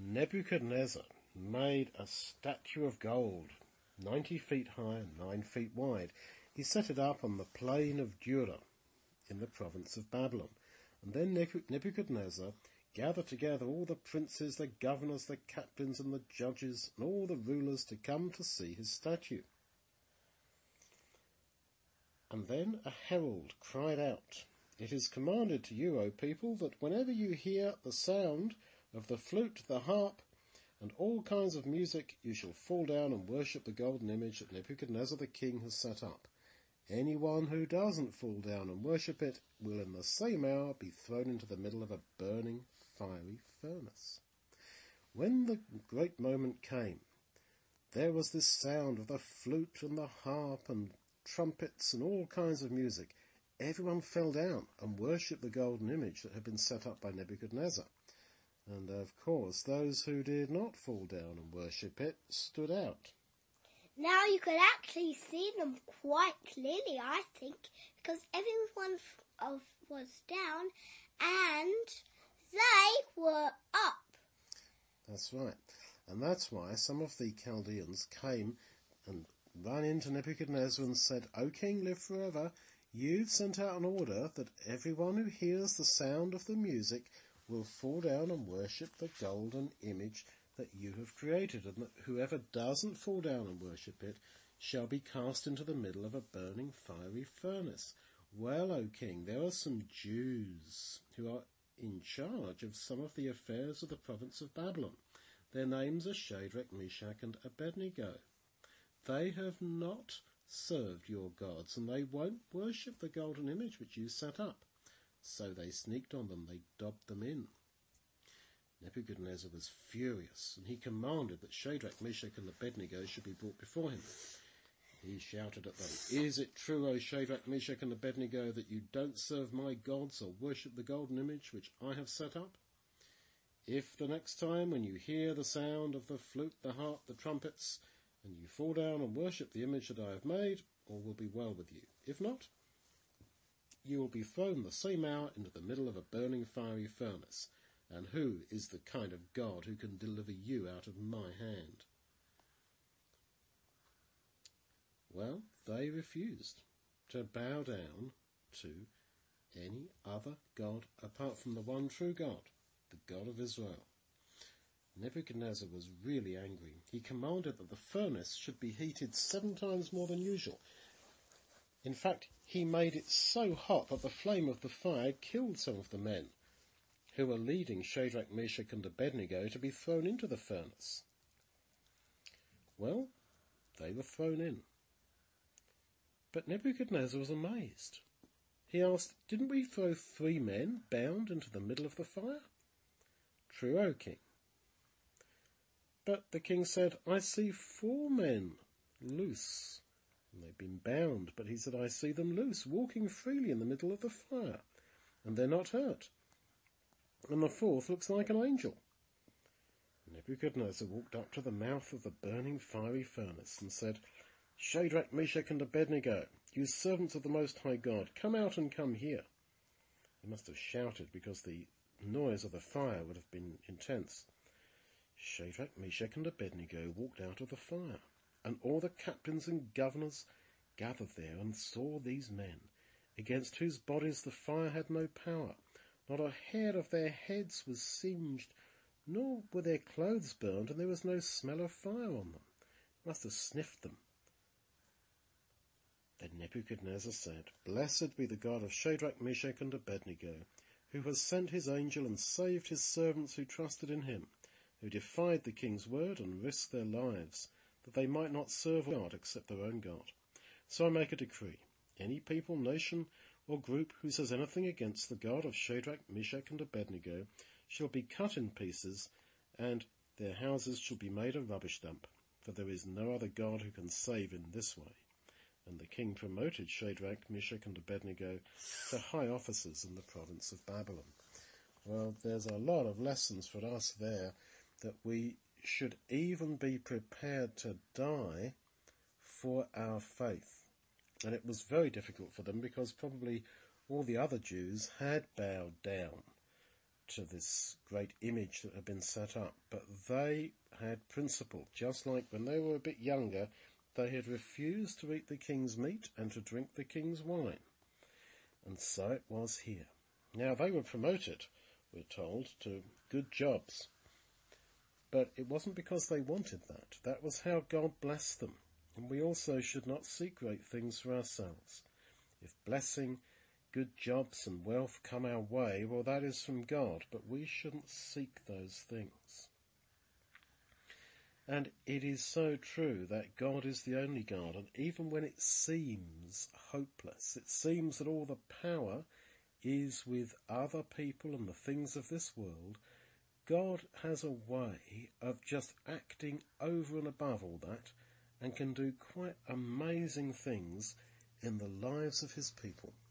Nebuchadnezzar made a statue of gold, 90 feet high and 9 feet wide. He set it up on the plain of Dura in the province of Babylon. And then Nebuchadnezzar gathered together all the princes, the governors, the captains and the judges, and all the rulers to come to see his statue. And then a herald cried out, "It is commanded to you, O people, that whenever you hear the sound of the flute, the harp, and all kinds of music, you shall fall down and worship the golden image that Nebuchadnezzar the king has set up. Anyone who doesn't fall down and worship it will in the same hour be thrown into the middle of a burning, fiery furnace." When the great moment came, there was this sound of the flute and the harp and trumpets and all kinds of music. Everyone fell down and worshipped the golden image that had been set up by Nebuchadnezzar. And of course, those who did not fall down and worship it stood out. Now you could actually see them quite clearly, I think, because everyone was down and they were up. That's right. And that's why some of the Chaldeans came and ran into Nebuchadnezzar and said, "O king, live forever. You've sent out an order that everyone who hears the sound of the music will fall down and worship the golden image that you have created, and that whoever doesn't fall down and worship it shall be cast into the middle of a burning fiery furnace." Well, O king, there are some Jews who are in charge of some of the affairs of the province of Babylon. Their names are Shadrach, Meshach, and Abednego. They have not served your gods, and they won't worship the golden image which you set up. So they sneaked on them, they dobbed them in. Nebuchadnezzar was furious, and he commanded that Shadrach, Meshach, and Abednego should be brought before him. He shouted at them, "Is it true, O Shadrach, Meshach, and Abednego, that you don't serve my gods or worship the golden image which I have set up? If the next time when you hear the sound of the flute, the harp, the trumpets, and you fall down and worship the image that I have made, all will be well with you. If not, you will be thrown the same hour into the middle of a burning fiery furnace. And who is the kind of God who can deliver you out of my hand?" Well, they refused to bow down to any other God apart from the one true God, the God of Israel. Nebuchadnezzar was really angry. He commanded that the furnace should be heated 7 times more than usual. In fact, he made it so hot that the flame of the fire killed some of the men who were leading Shadrach, Meshach, and Abednego to be thrown into the furnace. Well, they were thrown in. But Nebuchadnezzar was amazed. He asked, "Didn't we throw 3 men bound into the middle of the fire?" "True, O king." But the king said, "I see 4 men loose. And they've been bound, but he said, I see them loose, walking freely in the middle of the fire, and they're not hurt. And the 4th looks like an angel." Nebuchadnezzar walked up to the mouth of the burning fiery furnace and said, "Shadrach, Meshach, and Abednego, you servants of the Most High God, come out and come here." He must have shouted because the noise of the fire would have been intense. Shadrach, Meshach, and Abednego walked out of the fire, and all the captains and governors gathered there and saw these men, against whose bodies the fire had no power. Not a hair of their heads was singed, nor were their clothes burned, and there was no smell of fire on them. He must have sniffed them. Then Nebuchadnezzar said, "Blessed be the God of Shadrach, Meshach, and Abednego, who has sent his angel and saved his servants who trusted in him, who defied the king's word and risked their lives, that they might not serve God except their own God. So I make a decree. Any people, nation, or group who says anything against the God of Shadrach, Meshach, and Abednego shall be cut in pieces, and their houses shall be made a rubbish dump, for there is no other God who can save in this way." And the king promoted Shadrach, Meshach, and Abednego to high offices in the province of Babylon. Well, there's a lot of lessons for us there, that we should even be prepared to die for our faith. And it was very difficult for them because probably all the other Jews had bowed down to this great image that had been set up, but they had principle. Just like when they were a bit younger, they had refused to eat the king's meat and to drink the king's wine. And so it was here. Now they were promoted, we're told, to good jobs. But it wasn't because they wanted that. That was how God blessed them. And we also should not seek great things for ourselves. If blessing, good jobs and wealth come our way, well, that is from God, but we shouldn't seek those things. And it is so true that God is the only God, and even when it seems hopeless, it seems that all the power is with other people and the things of this world, God has a way of just acting over and above all that and can do quite amazing things in the lives of his people.